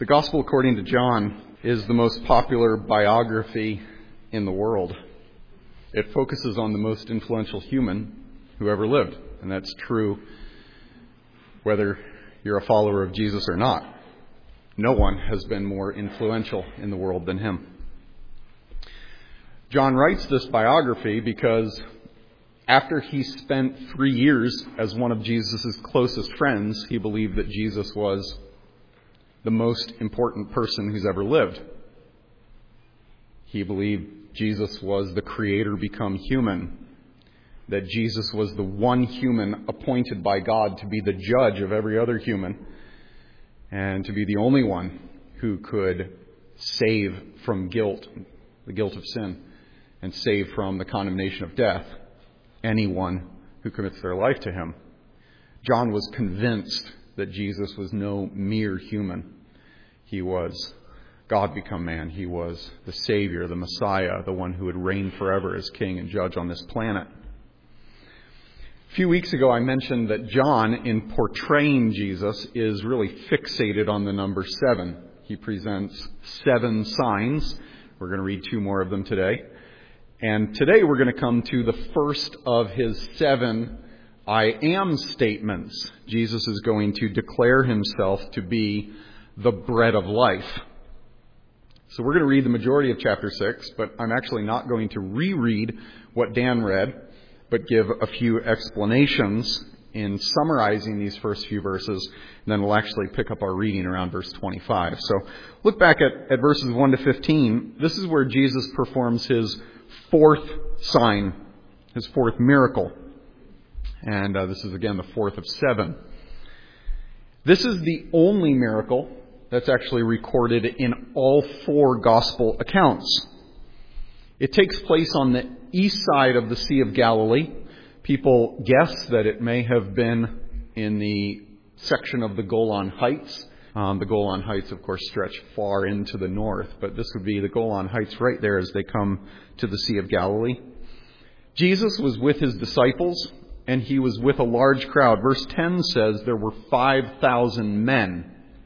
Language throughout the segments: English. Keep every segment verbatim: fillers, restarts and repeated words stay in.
The Gospel according to John is the most popular biography in the world. It focuses on the most influential human who ever lived, and that's true whether you're a follower of Jesus or not. No one has been more influential in the world than him. John writes this biography because after he spent three years as one of Jesus' closest friends, he believed that Jesus was the most important person who's ever lived. He believed Jesus was the Creator become human, that Jesus was the one human appointed by God to be the judge of every other human, and to be the only one who could save from guilt, the guilt of sin, and save from the condemnation of death anyone who commits their life to him. John was convinced that Jesus was no mere human. He was God become man. He was the Savior, the Messiah, the one who would reign forever as king and judge on this planet. A few weeks ago, I mentioned that John, in portraying Jesus, is really fixated on the number seven. He presents seven signs. We're going to read two more of them today. And today we're going to come to the first of his seven I am statements. Jesus is going to declare himself to be the bread of life. So we're going to read the majority of chapter six, but I'm actually not going to reread what Dan read, but give a few explanations in summarizing these first few verses, and then we'll actually pick up our reading around verse twenty-five. So look back at, at verses one to fifteen. This is where Jesus performs his fourth sign, his fourth miracle. And uh, this is, again, the fourth of seven. This is the only miracle that's actually recorded in all four gospel accounts. It takes place on the east side of the Sea of Galilee. People guess that it may have been in the section of the Golan Heights. Um, the Golan Heights, of course, stretch far into the north, but this would be the Golan Heights right there as they come to the Sea of Galilee. Jesus was with his disciples, and he was with a large crowd. Verse ten says there were five thousand men,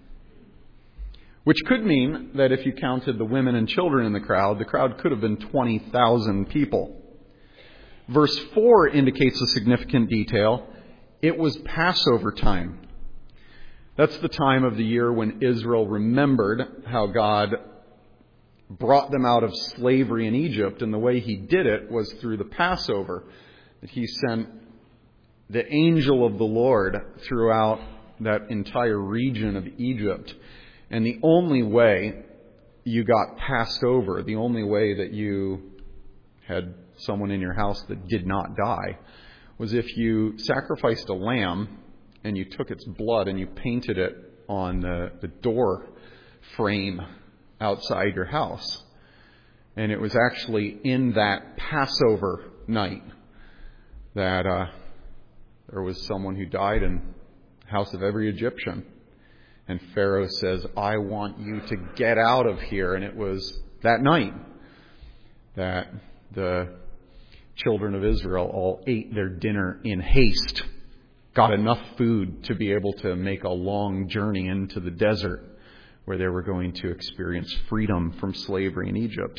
which could mean that if you counted the women and children in the crowd, the crowd could have been twenty thousand people. Verse four indicates a significant detail. It was Passover time. That's the time of the year when Israel remembered how God brought them out of slavery in Egypt, and the way he did it was through the Passover. That he sent the angel of the Lord throughout that entire region of Egypt. And the only way you got passed over, the only way that you had someone in your house that did not die, was if you sacrificed a lamb and you took its blood and you painted it on the, the door frame outside your house. And it was actually in that Passover night that uh, there was someone who died in the house of every Egyptian. And Pharaoh says, I want you to get out of here. And it was that night that the children of Israel all ate their dinner in haste, got enough food to be able to make a long journey into the desert where they were going to experience freedom from slavery in Egypt.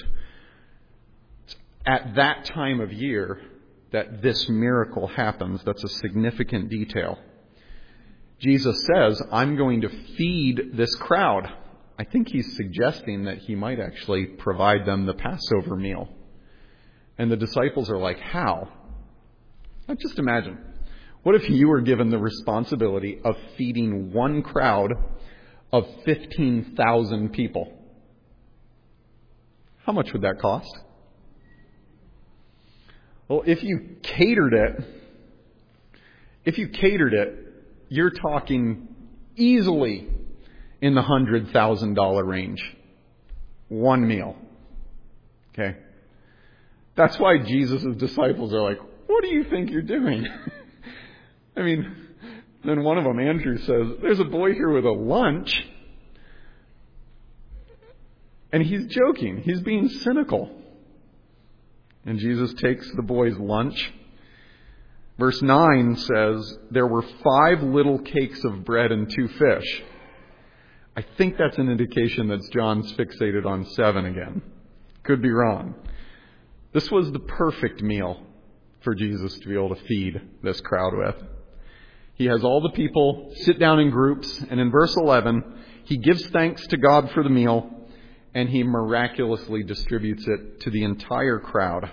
At that time of year that this miracle happens, that's a significant detail. Jesus says, I'm going to feed this crowd. I think he's suggesting that he might actually provide them the Passover meal. And the disciples are like, how? Now just imagine. What if you were given the responsibility of feeding one crowd of fifteen thousand people? How much would that cost? Well, if you catered it, if you catered it, you're talking easily in the one hundred thousand dollars range. One meal. Okay? That's why Jesus' disciples are like, what do you think you're doing? I mean, then one of them, Andrew, says, there's a boy here with a lunch. And he's joking. He's being cynical. And Jesus takes the boy's lunch. Verse nine says, there were five little cakes of bread and two fish. I think that's an indication that John's fixated on seven again. Could be wrong. This was the perfect meal for Jesus to be able to feed this crowd with. He has all the people sit down in groups, and in verse eleven, he gives thanks to God for the meal, and he miraculously distributes it to the entire crowd.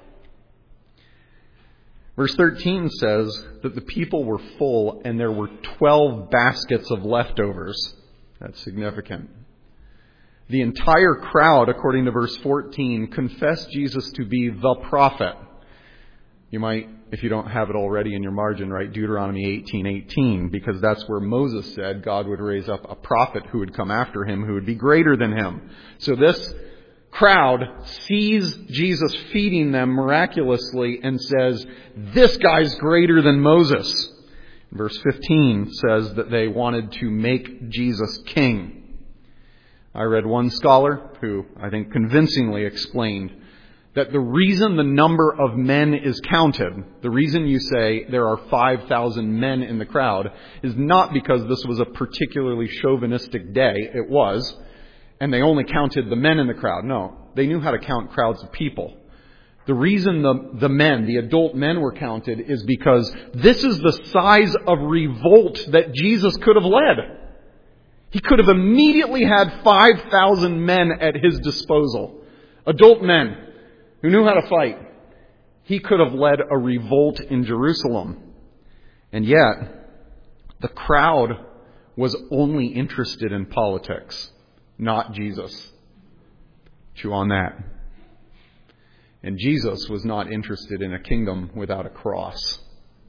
Verse thirteen says that the people were full, and there were twelve baskets of leftovers. That's significant. The entire crowd, according to verse fourteen, confessed Jesus to be the prophet. You might, if you don't have it already in your margin, write Deuteronomy eighteen eighteen, because that's where Moses said God would raise up a prophet who would come after him, who would be greater than him. So this crowd sees Jesus feeding them miraculously and says, this guy's greater than Moses. Verse fifteen says that they wanted to make Jesus king. I read one scholar who I think convincingly explained that the reason the number of men is counted, the reason you say there are five thousand men in the crowd, is not because this was a particularly chauvinistic day. It was. And they only counted the men in the crowd. No, they knew how to count crowds of people. The reason the, the men, the adult men were counted is because this is the size of revolt that Jesus could have led. He could have immediately had five thousand men at his disposal. Adult men who knew how to fight. He could have led a revolt in Jerusalem. And yet, the crowd was only interested in politics, not Jesus. Chew on that. And Jesus was not interested in a kingdom without a cross.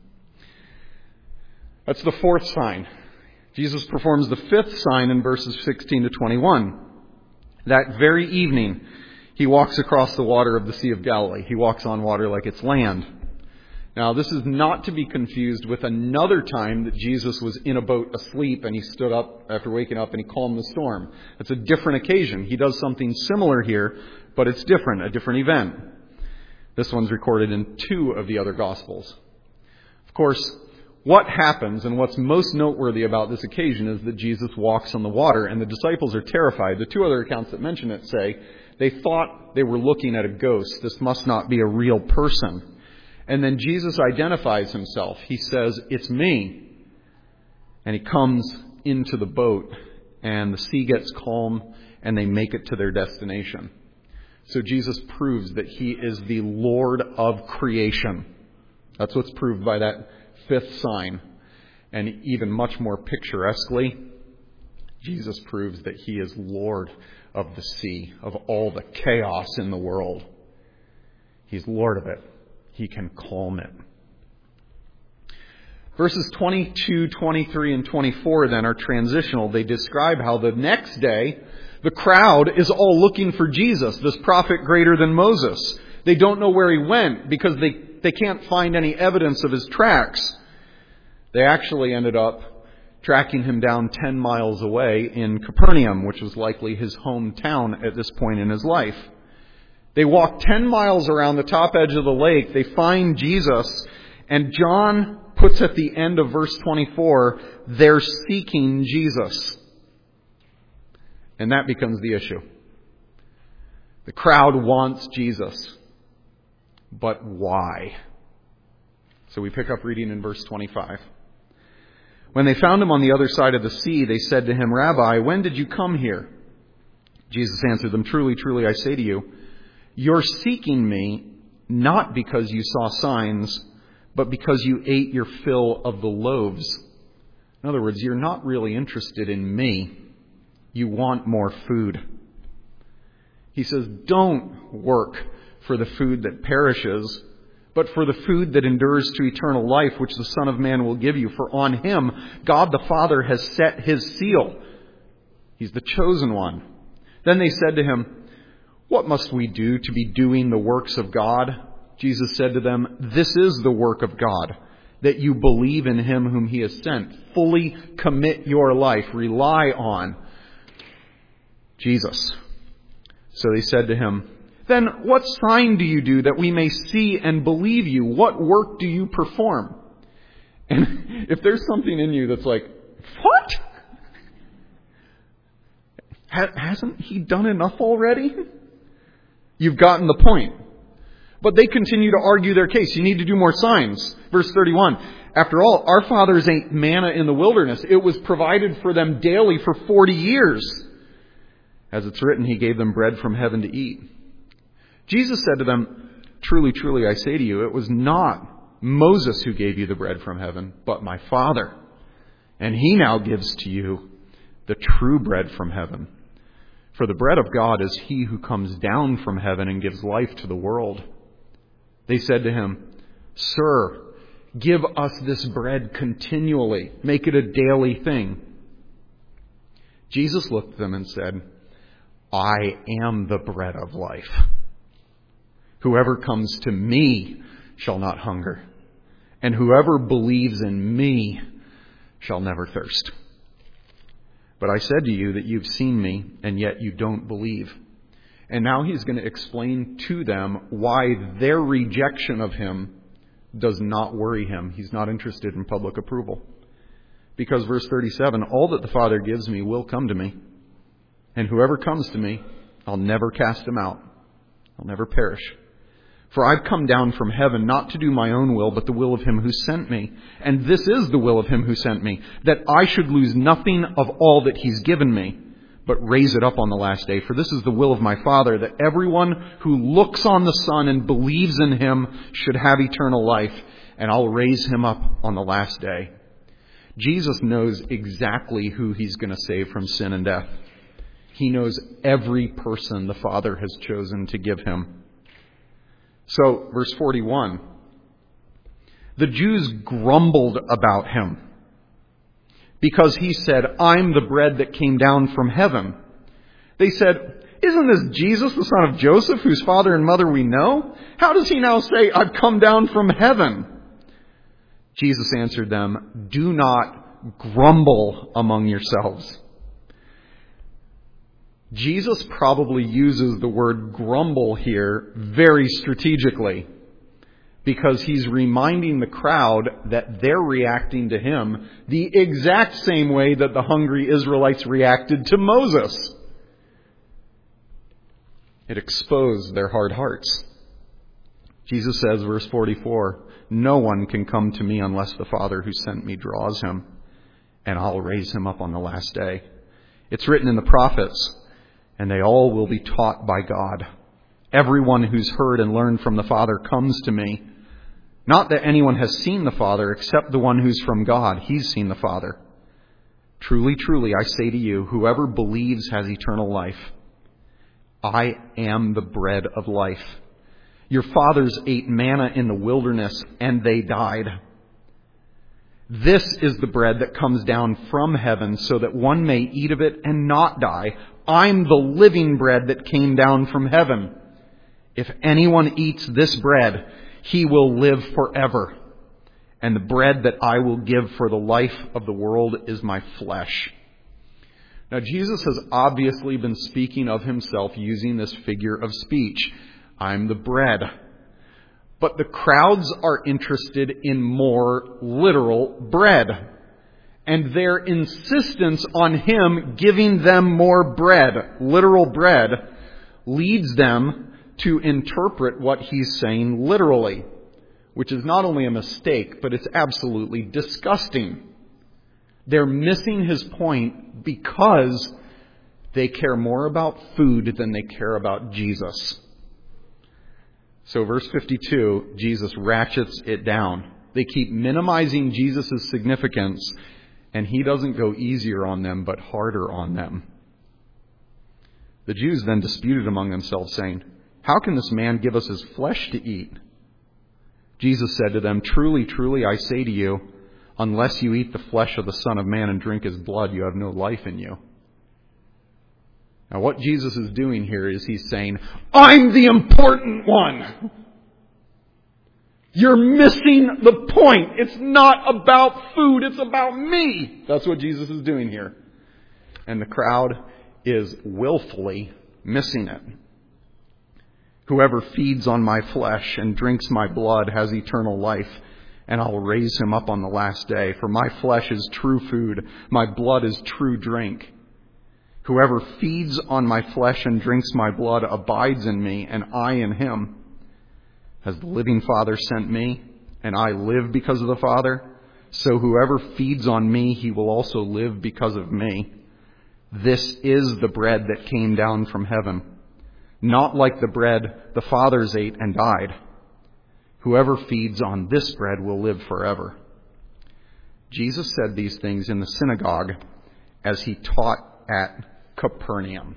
That's the fourth sign. Jesus performs the fifth sign in verses sixteen to twenty-one. That very evening, he walks across the water of the Sea of Galilee. He walks on water like it's land. Now, this is not to be confused with another time that Jesus was in a boat asleep and he stood up after waking up and he calmed the storm. That's a different occasion. He does something similar here, but it's different, a different event. This one's recorded in two of the other Gospels. Of course, what happens and what's most noteworthy about this occasion is that Jesus walks on the water and the disciples are terrified. The two other accounts that mention it say they thought they were looking at a ghost. This must not be a real person. And then Jesus identifies himself. He says, it's me. And he comes into the boat and the sea gets calm and they make it to their destination. So Jesus proves that he is the Lord of creation. That's what's proved by that fifth sign. And even much more picturesquely, Jesus proves that he is Lord of the sea, of all the chaos in the world. He's Lord of it. He can calm it. Verses twenty-two, twenty-three, and twenty-four then are transitional. They describe how the next day the crowd is all looking for Jesus, this prophet greater than Moses. They don't know where he went because they, they can't find any evidence of his tracks. They actually ended up tracking him down ten miles away in Capernaum, which was likely his hometown at this point in his life. They walk ten miles around the top edge of the lake. They find Jesus, and John puts at the end of verse twenty-four, they're seeking Jesus. And that becomes the issue. The crowd wants Jesus. But why? So we pick up reading in verse twenty-five. When they found him on the other side of the sea, they said to him, Rabbi, when did you come here? Jesus answered them, Truly, truly, I say to you, you're seeking me not because you saw signs, but because you ate your fill of the loaves. In other words, you're not really interested in me. You want more food. He says, don't work for the food that perishes, but for the food that endures to eternal life, which the Son of Man will give you. For on him, God the Father has set his seal. He's the chosen one. Then they said to him, what must we do to be doing the works of God? Jesus said to them, this is the work of God, that you believe in him whom he has sent. Fully commit your life. Rely on Jesus. So they said to him, then what sign do you do that we may see and believe you? What work do you perform? And if there's something in you that's like, what? Ha- hasn't he done enough already? You've gotten the point. But they continue to argue their case. You need to do more signs. Verse thirty-one. After all, our fathers ate manna in the wilderness. It was provided for them daily for forty years. As it's written, he gave them bread from heaven to eat. Jesus said to them, truly, truly, I say to you, it was not Moses who gave you the bread from heaven, but my Father. And he now gives to you the true bread from heaven. For the bread of God is he who comes down from heaven and gives life to the world. They said to him, Sir, give us this bread continually. Make it a daily thing. Jesus looked at them and said, I am the bread of life. Whoever comes to me shall not hunger, and whoever believes in me shall never thirst. But I said to you that you've seen me, and yet you don't believe. And now he's going to explain to them why their rejection of him does not worry him. He's not interested in public approval. Because verse thirty-seven, all that the Father gives me will come to me. And whoever comes to me, I'll never cast him out. I'll never perish. For I've come down from heaven not to do my own will, but the will of him who sent me. And this is the will of him who sent me, that I should lose nothing of all that he's given me, but raise it up on the last day. For this is the will of my Father, that everyone who looks on the Son and believes in him should have eternal life, and I'll raise him up on the last day. Jesus knows exactly who he's going to save from sin and death. He knows every person the Father has chosen to give him. So, verse forty-one, the Jews grumbled about him because he said, I'm the bread that came down from heaven. They said, isn't this Jesus, the son of Joseph, whose father and mother we know? How does he now say, I've come down from heaven? Jesus answered them, do not grumble among yourselves. Jesus probably uses the word grumble here very strategically because he's reminding the crowd that they're reacting to him the exact same way that the hungry Israelites reacted to Moses. It exposed their hard hearts. Jesus says, verse forty-four, no one can come to me unless the Father who sent me draws him, and I'll raise him up on the last day. It's written in the prophets, and they all will be taught by God. Everyone who's heard and learned from the Father comes to me. Not that anyone has seen the Father except the one who's from God. He's seen the Father. Truly, truly, I say to you, whoever believes has eternal life. I am the bread of life. Your fathers ate manna in the wilderness, and they died. This is the bread that comes down from heaven so that one may eat of it and not die. I'm the living bread that came down from heaven. If anyone eats this bread, he will live forever. And the bread that I will give for the life of the world is my flesh. Now, Jesus has obviously been speaking of himself using this figure of speech. I'm the bread. But the crowds are interested in more literal bread. And their insistence on him giving them more bread, literal bread, leads them to interpret what he's saying literally, which is not only a mistake, but it's absolutely disgusting. They're missing his point because they care more about food than they care about Jesus. So verse fifty-two, Jesus ratchets it down. They keep minimizing Jesus' significance, and he doesn't go easier on them, but harder on them. The Jews then disputed among themselves, saying, how can this man give us his flesh to eat? Jesus said to them, truly, truly, I say to you, unless you eat the flesh of the Son of Man and drink his blood, you have no life in you. Now, what Jesus is doing here is he's saying, I'm the important one. You're missing the point. It's not about food. It's about me. That's what Jesus is doing here. And the crowd is willfully missing it. Whoever feeds on my flesh and drinks my blood has eternal life, and I'll raise him up on the last day. For my flesh is true food. My blood is true drink. Whoever feeds on my flesh and drinks my blood abides in me, and I in him. As the living Father sent me, and I live because of the Father, so whoever feeds on me, he will also live because of me. This is the bread that came down from heaven, not like the bread the fathers ate and died. Whoever feeds on this bread will live forever. Jesus said these things in the synagogue as he taught at Capernaum.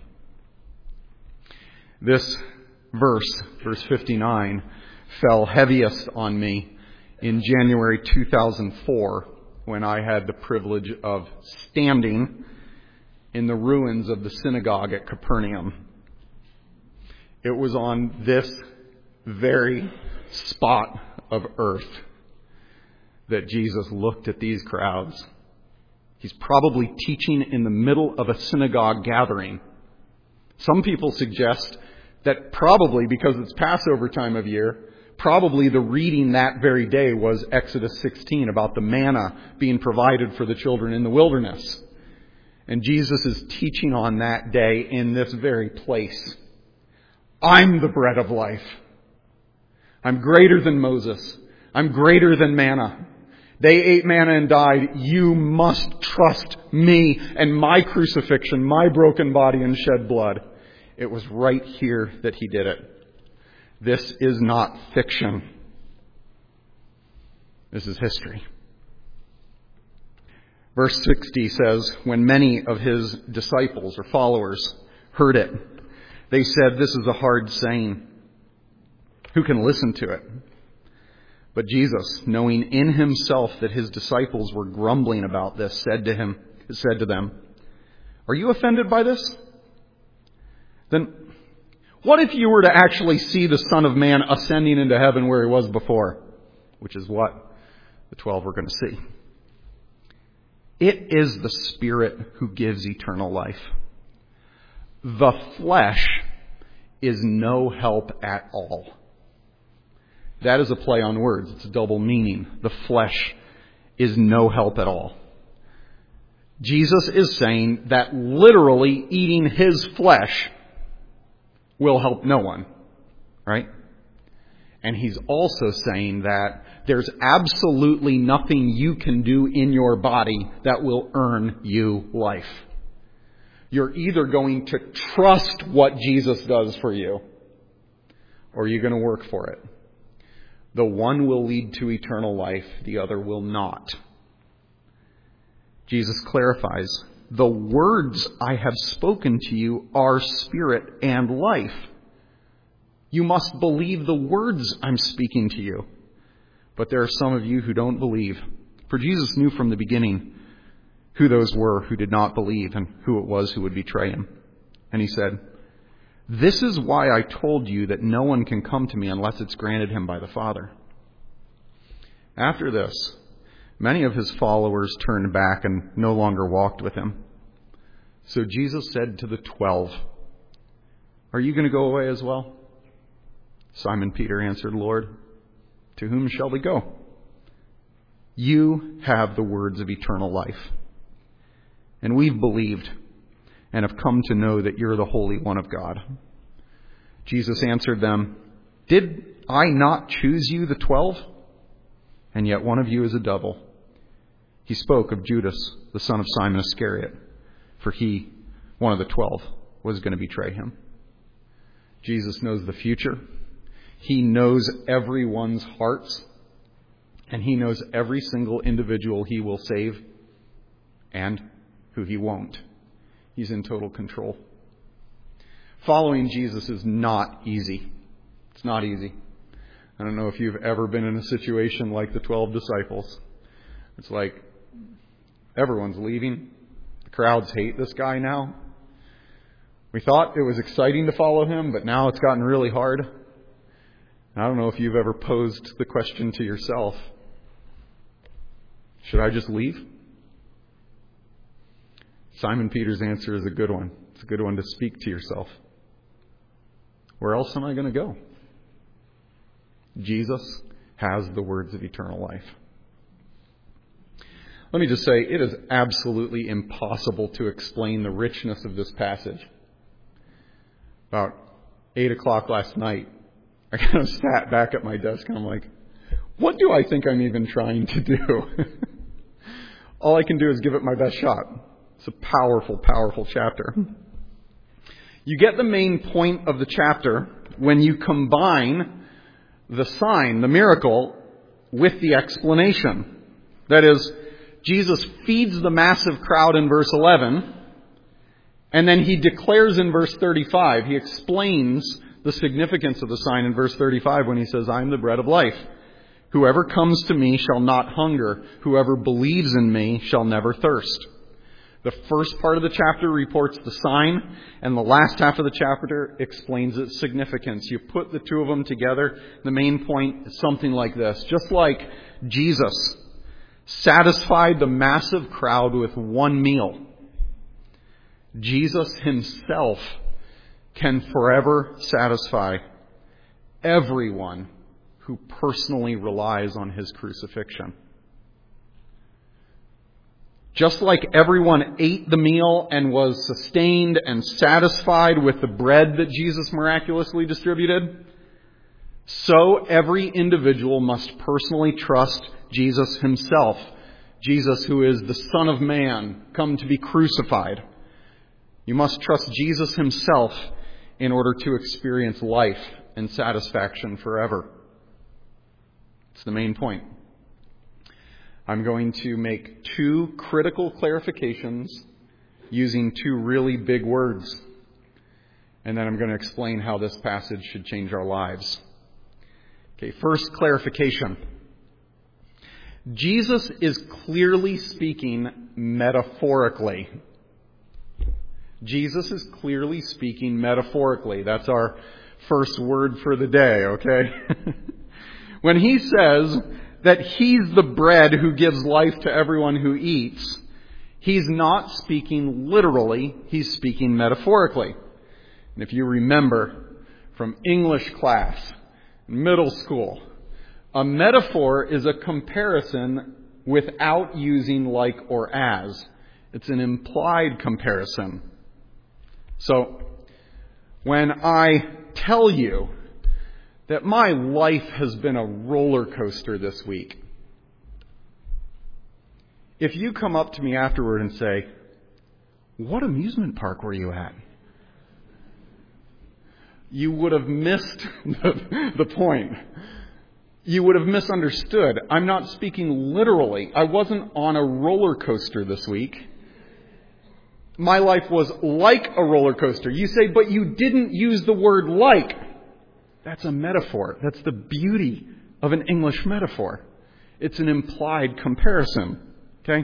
This verse, verse fifty-nine, fell heaviest on me in January two thousand four when I had the privilege of standing in the ruins of the synagogue at Capernaum. It was on this very spot of earth that Jesus looked at these crowds. He's probably teaching in the middle of a synagogue gathering. Some people suggest that probably because it's Passover time of year, probably the reading that very day was Exodus sixteen about the manna being provided for the children in the wilderness. And Jesus is teaching on that day in this very place. I'm the bread of life. I'm greater than Moses. I'm greater than manna. They ate manna and died. You must trust me and my crucifixion, my broken body and shed blood. It was right here that he did it. This is not fiction. This is history. Verse sixty says, when many of his disciples or followers heard it, they said, this is a hard saying. Who can listen to it? But Jesus, knowing in himself that his disciples were grumbling about this, said to him, said to them, are you offended by this? Then what if you were to actually see the Son of Man ascending into heaven where he was before? Which is what the twelve were going to see. It is the Spirit who gives eternal life. The flesh is no help at all. That is a play on words. It's a double meaning. The flesh is no help at all. Jesus is saying that literally eating his flesh will help no one. Right? And he's also saying that there's absolutely nothing you can do in your body that will earn you life. You're either going to trust what Jesus does for you, or you're going to work for it. The one will lead to eternal life, the other will not. Jesus clarifies, the words I have spoken to you are spirit and life. You must believe the words I'm speaking to you. But there are some of you who don't believe. For Jesus knew from the beginning who those were who did not believe and who it was who would betray him. And he said, this is why I told you that no one can come to me unless it's granted him by the Father. After this, many of his followers turned back and no longer walked with him. So Jesus said to the twelve, are you going to go away as well? Simon Peter answered, Lord, to whom shall we go? You have the words of eternal life. And we've believed and have come to know that you're the Holy One of God. Jesus answered them, did I not choose you, the twelve? And yet one of you is a devil. He spoke of Judas, the son of Simon Iscariot, for he, one of the twelve, was going to betray him. Jesus knows the future. He knows everyone's hearts, and he knows every single individual he will save and who he won't. He's in total control. Following Jesus is not easy. It's not easy. I don't know if you've ever been in a situation like the twelve disciples. It's like everyone's leaving. The crowds hate this guy now. We thought it was exciting to follow him, but now it's gotten really hard. I don't know if you've ever posed the question to yourself, should I just leave? Simon Peter's answer is a good one. It's a good one to speak to yourself. Where else am I going to go? Jesus has the words of eternal life. Let me just say, it is absolutely impossible to explain the richness of this passage. About eight o'clock last night, I kind of sat back at my desk and I'm like, what do I think I'm even trying to do? All I can do is give it my best shot. It's a powerful, powerful chapter. You get the main point of the chapter when you combine the sign, the miracle, with the explanation. That is, Jesus feeds the massive crowd in verse eleven, and then he declares in verse thirty-five, he explains the significance of the sign in verse thirty-five when he says, I am the bread of life. Whoever comes to me shall not hunger. Whoever believes in me shall never thirst. The first part of the chapter reports the sign, and the last half of the chapter explains its significance. You put the two of them together, the main point is something like this. Just like Jesus satisfied the massive crowd with one meal, Jesus himself can forever satisfy everyone who personally relies on his crucifixion. Just like everyone ate the meal and was sustained and satisfied with the bread that Jesus miraculously distributed, so every individual must personally trust Jesus himself. Jesus, who is the Son of Man, come to be crucified. You must trust Jesus himself in order to experience life and satisfaction forever. It's the main point. I'm going to make two critical clarifications using two really big words. And then I'm going to explain how this passage should change our lives. Okay, first clarification. Jesus is clearly speaking metaphorically. Jesus is clearly speaking metaphorically. That's our first word for the day, okay? When he says that he's the bread who gives life to everyone who eats, he's not speaking literally, he's speaking metaphorically. And if you remember from English class, middle school, a metaphor is a comparison without using like or as. It's an implied comparison. So, when I tell you that my life has been a roller coaster this week, if you come up to me afterward and say, what amusement park were you at? You would have missed the, the point. You would have misunderstood. I'm not speaking literally. I wasn't on a roller coaster this week. My life was like a roller coaster. You say, but you didn't use the word like. That's a metaphor. That's the beauty of an English metaphor. It's an implied comparison. Okay?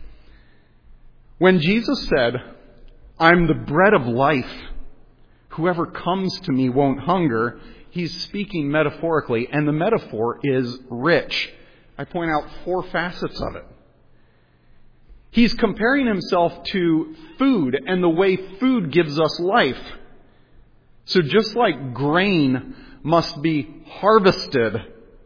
When Jesus said, I'm the bread of life, whoever comes to me won't hunger, he's speaking metaphorically, and the metaphor is rich. I point out four facets of it. He's comparing himself to food and the way food gives us life. So just like grain must be harvested,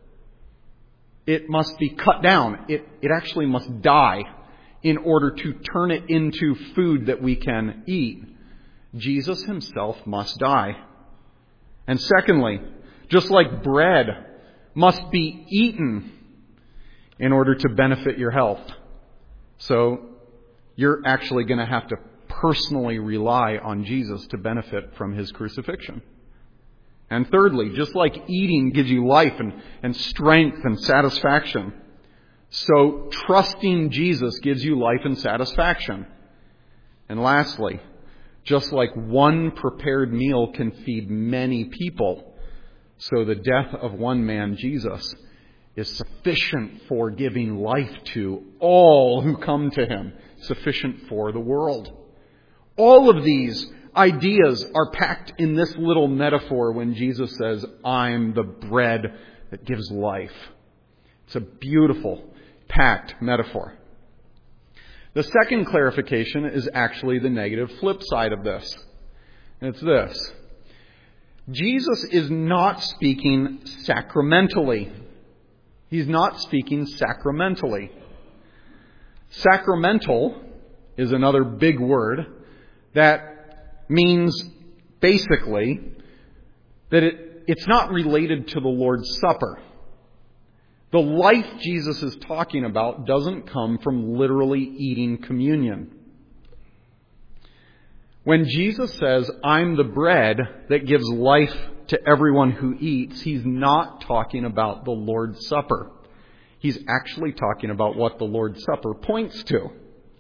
it must be cut down. It, it actually must die in order to turn it into food that we can eat. Jesus himself must die. And secondly, just like bread must be eaten in order to benefit your health. So you're actually going to have to personally rely on Jesus to benefit from his crucifixion. And thirdly, just like eating gives you life and, and strength and satisfaction, so trusting Jesus gives you life and satisfaction. And lastly, just like one prepared meal can feed many people, so the death of one man, Jesus, is sufficient for giving life to all who come to him, sufficient for the world. All of these ideas are packed in this little metaphor when Jesus says, I'm the bread that gives life. It's a beautiful, packed metaphor. The second clarification is actually the negative flip side of this. And it's this. Jesus is not speaking sacramentally. He's not speaking sacramentally. Sacramental is another big word that means basically that it, it's not related to the Lord's Supper. The life Jesus is talking about doesn't come from literally eating communion. When Jesus says, "I'm the bread that gives life to everyone who eats," he's not talking about the Lord's Supper. He's actually talking about what the Lord's Supper points to.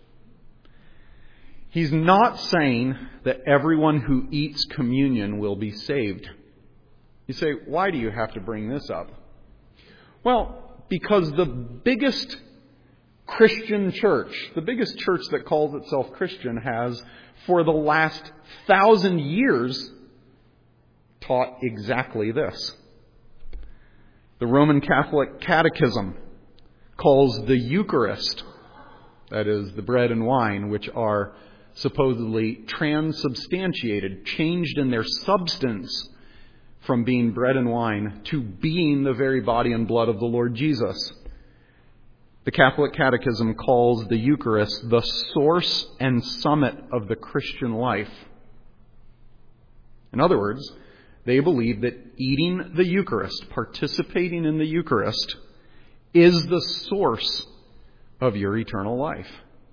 He's not saying that everyone who eats communion will be saved. You say, why do you have to bring this up? Well, because the biggest Christian church, the biggest church that calls itself Christian, has for the last thousand years taught exactly this. The Roman Catholic Catechism calls the Eucharist, that is, the bread and wine, which are supposedly transubstantiated, changed in their substance from being bread and wine to being the very body and blood of the Lord Jesus. The Catholic Catechism calls the Eucharist the source and summit of the Christian life. In other words, they believe that eating the Eucharist, participating in the Eucharist, is the source of your eternal life.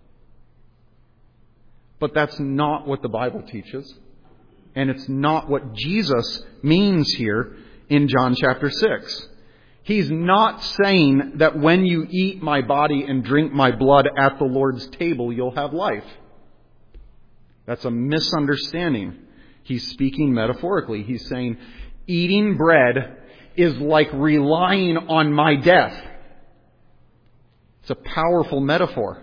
But that's not what the Bible teaches. And it's not what Jesus means here in John chapter six. He's not saying that when you eat my body and drink my blood at the Lord's table, you'll have life. That's a misunderstanding. He's speaking metaphorically. He's saying, eating bread is like relying on my death. It's a powerful metaphor.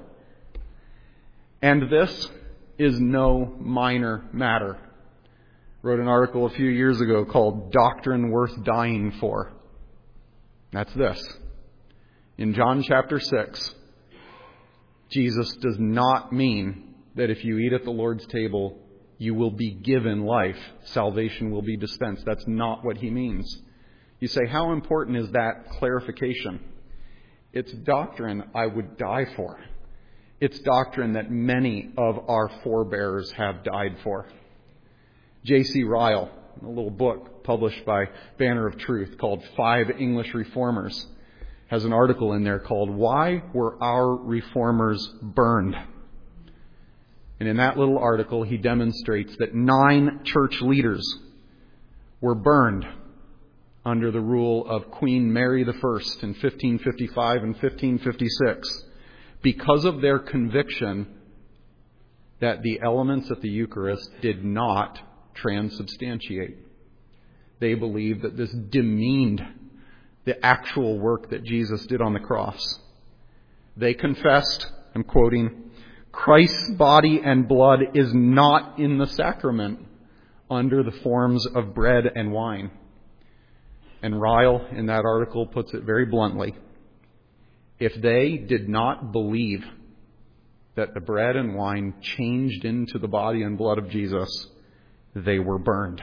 And this is no minor matter. I wrote an article a few years ago called Doctrine Worth Dying For. That's this. In John chapter six, Jesus does not mean that if you eat at the Lord's table, you will be given life. Salvation will be dispensed. That's not what he means. You say, how important is that clarification? It's doctrine I would die for. It's doctrine that many of our forebears have died for. J C Ryle, a little book published by Banner of Truth called Five English Reformers, has an article in there called Why Were Our Reformers Burned? And in that little article, he demonstrates that nine church leaders were burned under the rule of Queen Mary the First in fifteen fifty-five and fifteen fifty-six because of their conviction that the elements of the Eucharist did not transubstantiate. They believed that this demeaned the actual work that Jesus did on the cross. They confessed, I'm quoting, Christ's body and blood is not in the sacrament under the forms of bread and wine. And Ryle, in that article, puts it very bluntly. If they did not believe that the bread and wine changed into the body and blood of Jesus, they were burned.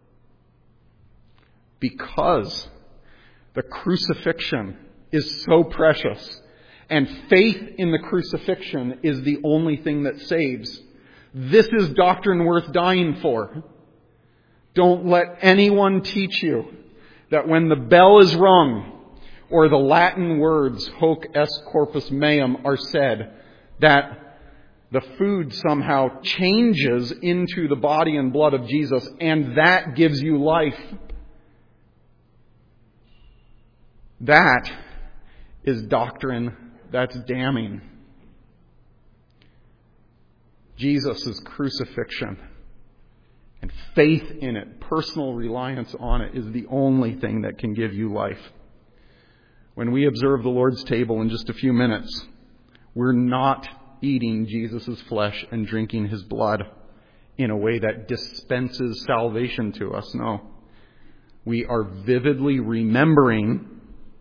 Because the crucifixion is so precious, and faith in the crucifixion is the only thing that saves, this is doctrine worth dying for. Don't let anyone teach you that when the bell is rung, or the Latin words hoc est corpus meum are said, that the food somehow changes into the body and blood of Jesus, and that gives you life. That is doctrine that's damning. Jesus' crucifixion and faith in it, personal reliance on it, is the only thing that can give you life. When we observe the Lord's table in just a few minutes, we're not eating Jesus' flesh and drinking his blood in a way that dispenses salvation to us. No. We are vividly remembering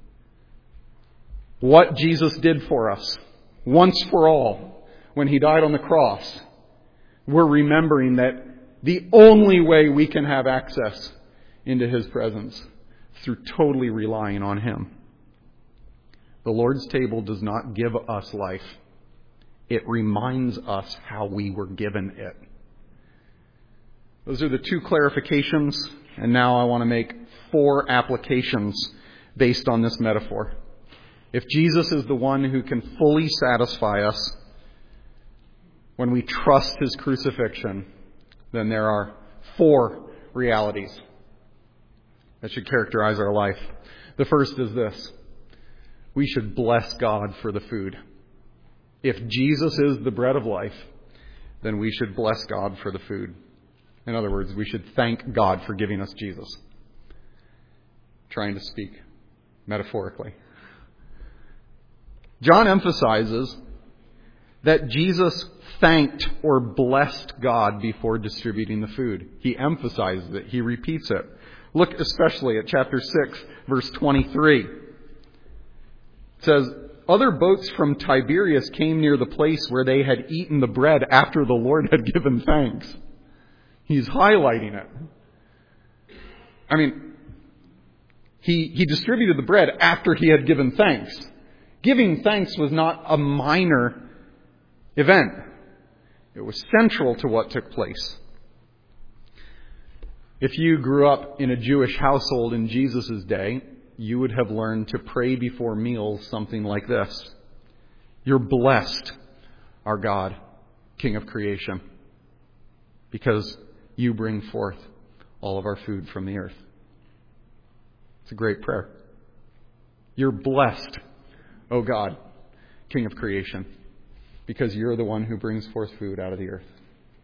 what Jesus did for us once for all when he died on the cross. We're remembering that the only way we can have access into his presence is through totally relying on him. The Lord's table does not give us life. It reminds us how we were given it. Those are the two clarifications, and now I want to make four applications based on this metaphor. If Jesus is the one who can fully satisfy us when we trust his crucifixion, then there are four realities that should characterize our life. The first is this: we should bless God for the food. If Jesus is the bread of life, then we should bless God for the food. In other words, we should thank God for giving us Jesus. Trying to speak metaphorically. John emphasizes that Jesus thanked or blessed God before distributing the food. He emphasizes it. He repeats it. Look especially at chapter six, verse twenty-three. It says, other boats from Tiberias came near the place where they had eaten the bread after the Lord had given thanks. He's highlighting it. I mean, he, he distributed the bread after he had given thanks. Giving thanks was not a minor event. It was central to what took place. If you grew up in a Jewish household in Jesus' day, you would have learned to pray before meals something like this: you're blessed, our God, King of creation, because you bring forth all of our food from the earth. It's a great prayer. You're blessed, O God, King of creation, because you're the one who brings forth food out of the earth.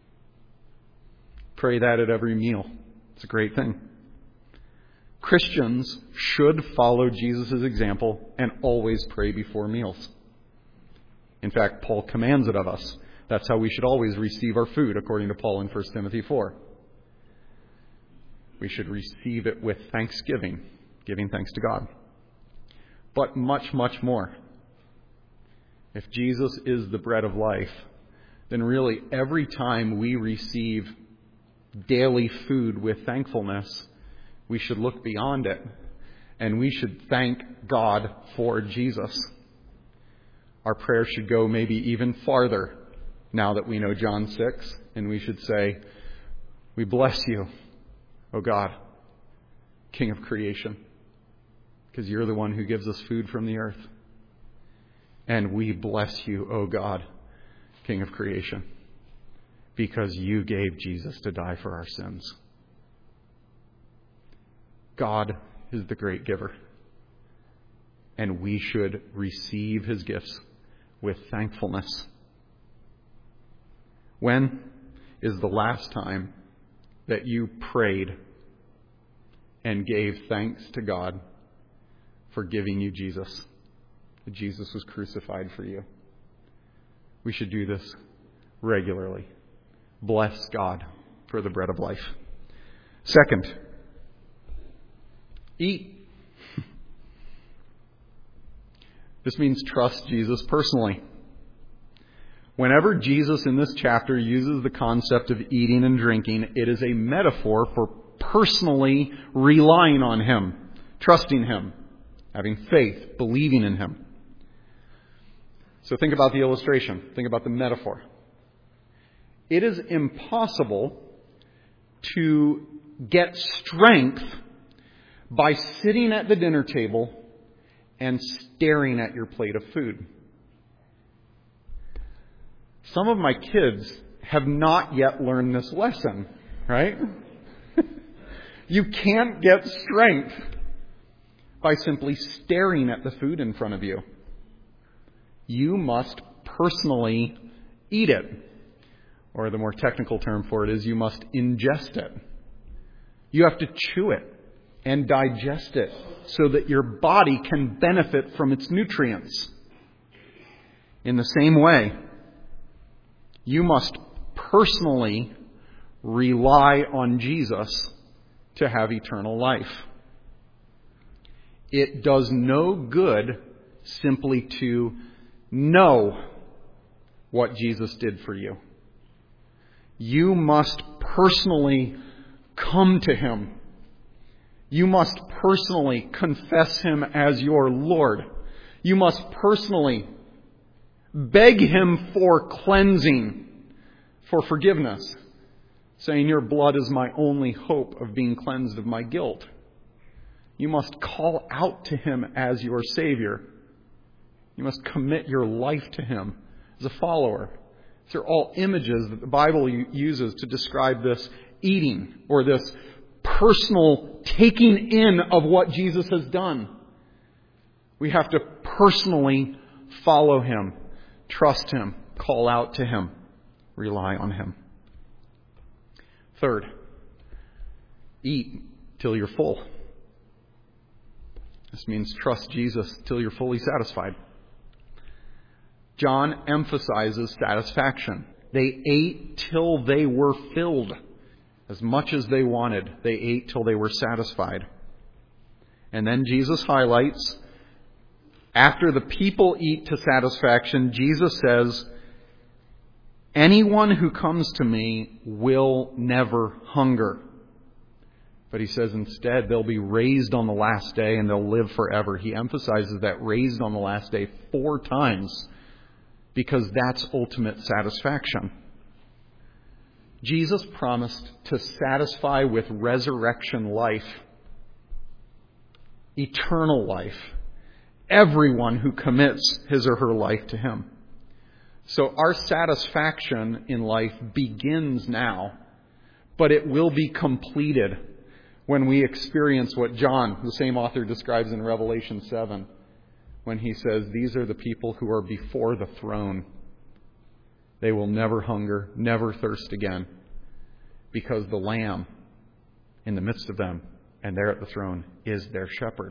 Pray that at every meal. It's a great thing. Christians should follow Jesus' example and always pray before meals. In fact, Paul commands it of us. That's how we should always receive our food, according to Paul in First Timothy four. We should receive it with thanksgiving, giving thanks to God. But much, much more. If Jesus is the bread of life, then really every time we receive daily food with thankfulness, we should look beyond it, and we should thank God for Jesus. Our prayer should go maybe even farther now that we know John six, and we should say, we bless you, O God, King of creation, because you're the one who gives us food from the earth. And we bless you, O God, King of creation, because you gave Jesus to die for our sins. God is the great giver, and we should receive his gifts with thankfulness. When is the last time that you prayed and gave thanks to God for giving you Jesus? That Jesus was crucified for you. We should do this regularly. Bless God for the bread of life. Second, eat. This means trust Jesus personally. Whenever Jesus in this chapter uses the concept of eating and drinking, it is a metaphor for personally relying on him, trusting him, having faith, believing in him. So think about the illustration. Think about the metaphor. It is impossible to get strength by sitting at the dinner table and staring at your plate of food. Some of my kids have not yet learned this lesson, right? You can't get strength by simply staring at the food in front of you. You must personally eat it. Or the more technical term for it is you must ingest it. You have to chew it and digest it so that your body can benefit from its nutrients. In the same way, you must personally rely on Jesus to have eternal life. It does no good simply to know what Jesus did for you. You must personally come to him. You must personally confess him as your Lord. You must personally Beg Him for cleansing, for forgiveness, saying, your blood is my only hope of being cleansed of my guilt. You must call out to Him as your Savior. You must commit your life to Him as a follower. These are all images that the Bible uses to describe this eating or this personal taking in of what Jesus has done. We have to personally follow Him, trust Him, call out to Him, rely on Him. Third, eat till you're full. This means trust Jesus till you're fully satisfied. John emphasizes satisfaction. They ate till they were filled. As much as they wanted, they ate till they were satisfied. And then Jesus highlights, after the people eat to satisfaction, Jesus says, anyone who comes to me will never hunger. But He says instead they'll be raised on the last day and they'll live forever. He emphasizes that raised on the last day four times because that's ultimate satisfaction. Jesus promised to satisfy with resurrection life, eternal life, everyone who commits his or her life to Him. So our satisfaction in life begins now, but it will be completed when we experience what John, the same author, describes in Revelation seven, when he says, these are the people who are before the throne. They will never hunger, never thirst again, because the Lamb in the midst of them and there at the throne is their shepherd.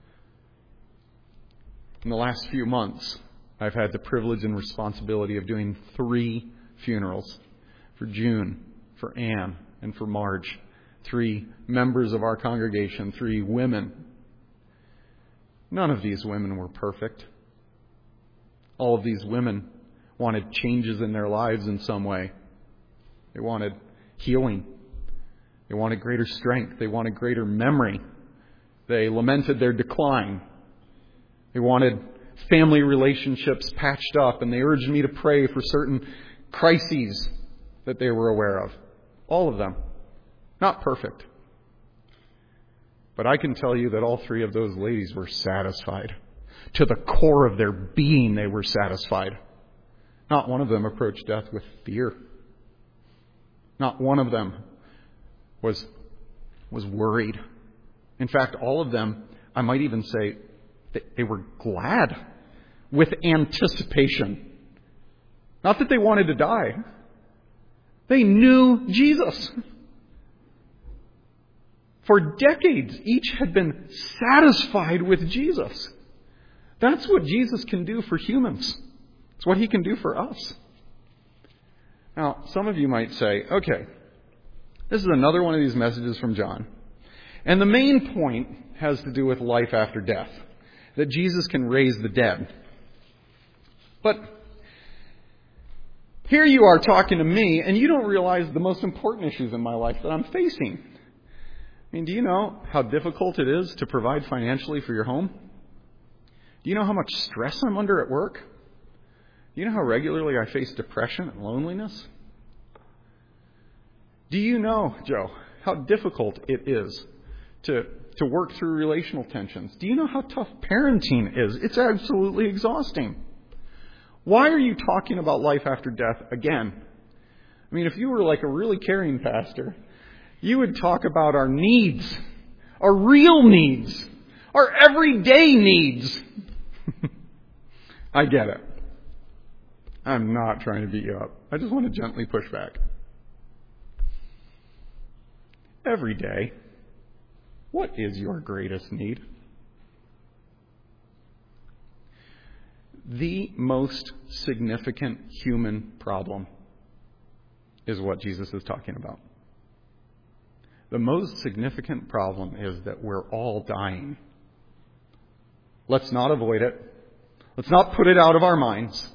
In the last few months, I've had the privilege and responsibility of doing three funerals for June, for Anne, and for Marge. Three members of our congregation, three women. None of these women were perfect. All of these women wanted changes in their lives in some way. They wanted healing. They wanted greater strength. They wanted greater memory. They lamented their decline. They wanted family relationships patched up, and they urged me to pray for certain crises that they were aware of. All of them. Not perfect. But I can tell you that all three of those ladies were satisfied. To the core of their being, they were satisfied. Not one of them approached death with fear. Not one of them was, was worried. In fact, all of them, I might even say, they were glad with anticipation. Not that they wanted to die. They knew Jesus. For decades, each had been satisfied with Jesus. That's what Jesus can do for humans. It's what He can do for us. Now, some of you might say, okay, this is another one of these messages from John. And the main point has to do with life after death. That Jesus can raise the dead. But here you are talking to me, and you don't realize the most important issues in my life that I'm facing. I mean, do you know how difficult it is to provide financially for your home? Do you know how much stress I'm under at work? Do you know how regularly I face depression and loneliness? Do you know, Joe, how difficult it is to, to work through relational tensions? Do you know how tough parenting is? It's absolutely exhausting. Why are you talking about life after death again? I mean, if you were like a really caring pastor, you would talk about our needs, our real needs, our everyday needs. I get it. I'm not trying to beat you up. I just want to gently push back. Every day, what is your greatest need? The most significant human problem is what Jesus is talking about. The most significant problem is that we're all dying. Let's not avoid it. Let's not put it out of our minds.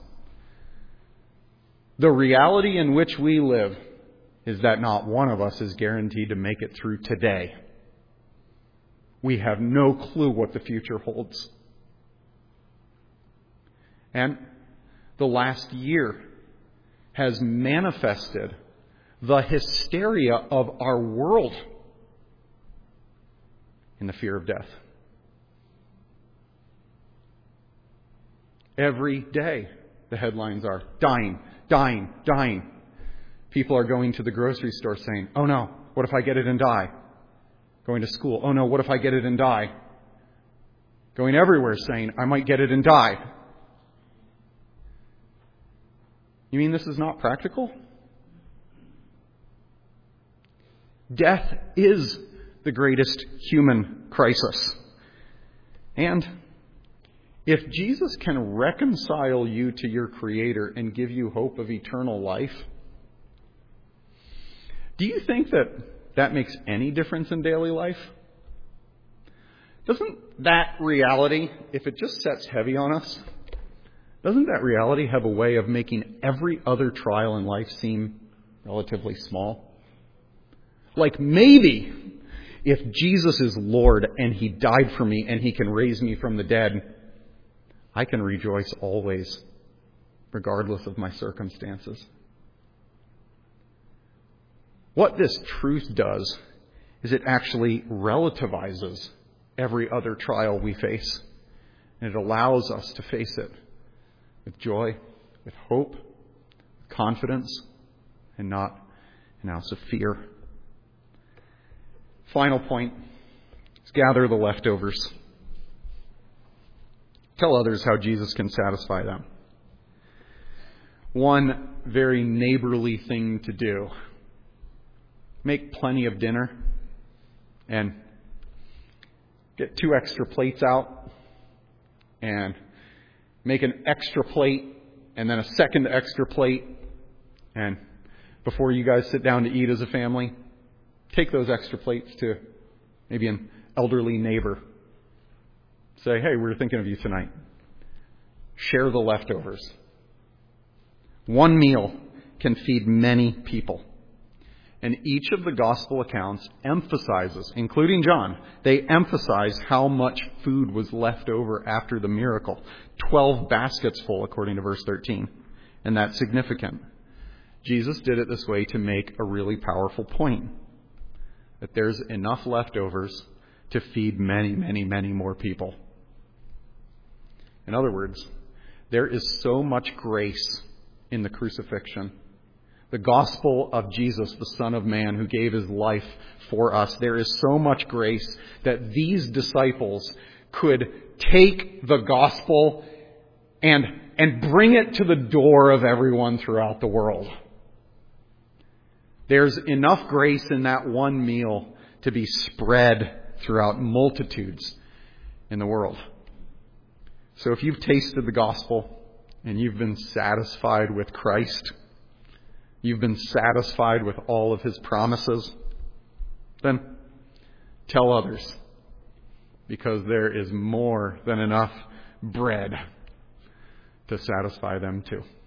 The reality in which we live is that not one of us is guaranteed to make it through today. We have no clue what the future holds. And the last year has manifested the hysteria of our world in the fear of death. Every day, the headlines are dying, dying, dying. People are going to the grocery store saying, oh no, what if I get it and die? Going to school, oh no, what if I get it and die? Going everywhere saying, I might get it and die. You mean this is not practical? Death is the greatest human crisis. And if Jesus can reconcile you to your Creator and give you hope of eternal life, do you think that that makes any difference in daily life? Doesn't that reality, if it just sets heavy on us, doesn't that reality have a way of making every other trial in life seem relatively small? Like maybe if Jesus is Lord and He died for me and He can raise me from the dead, I can rejoice always, regardless of my circumstances. What this truth does is it actually relativizes every other trial we face. And it allows us to face it with joy, with hope, confidence, and not an ounce of fear. Final point is gather the leftovers. Tell others how Jesus can satisfy them. One very neighborly thing to do. Make plenty of dinner and get two extra plates out and make an extra plate and then a second extra plate. And before you guys sit down to eat as a family, take those extra plates to maybe an elderly neighbor. Say, hey, we were thinking of you tonight. Share the leftovers. One meal can feed many people. And each of the gospel accounts emphasizes, including John, they emphasize how much food was left over after the miracle. Twelve baskets full, according to verse thirteen. And that's significant. Jesus did it this way to make a really powerful point. That there's enough leftovers to feed many, many, many more people. In other words, there is so much grace in the crucifixion. The gospel of Jesus, the Son of Man, who gave His life for us. There is so much grace that these disciples could take the gospel and, and bring it to the door of everyone throughout the world. There's enough grace in that one meal to be spread throughout multitudes in the world. So if you've tasted the gospel and you've been satisfied with Christ, you've been satisfied with all of His promises, then tell others, because there is more than enough bread to satisfy them too.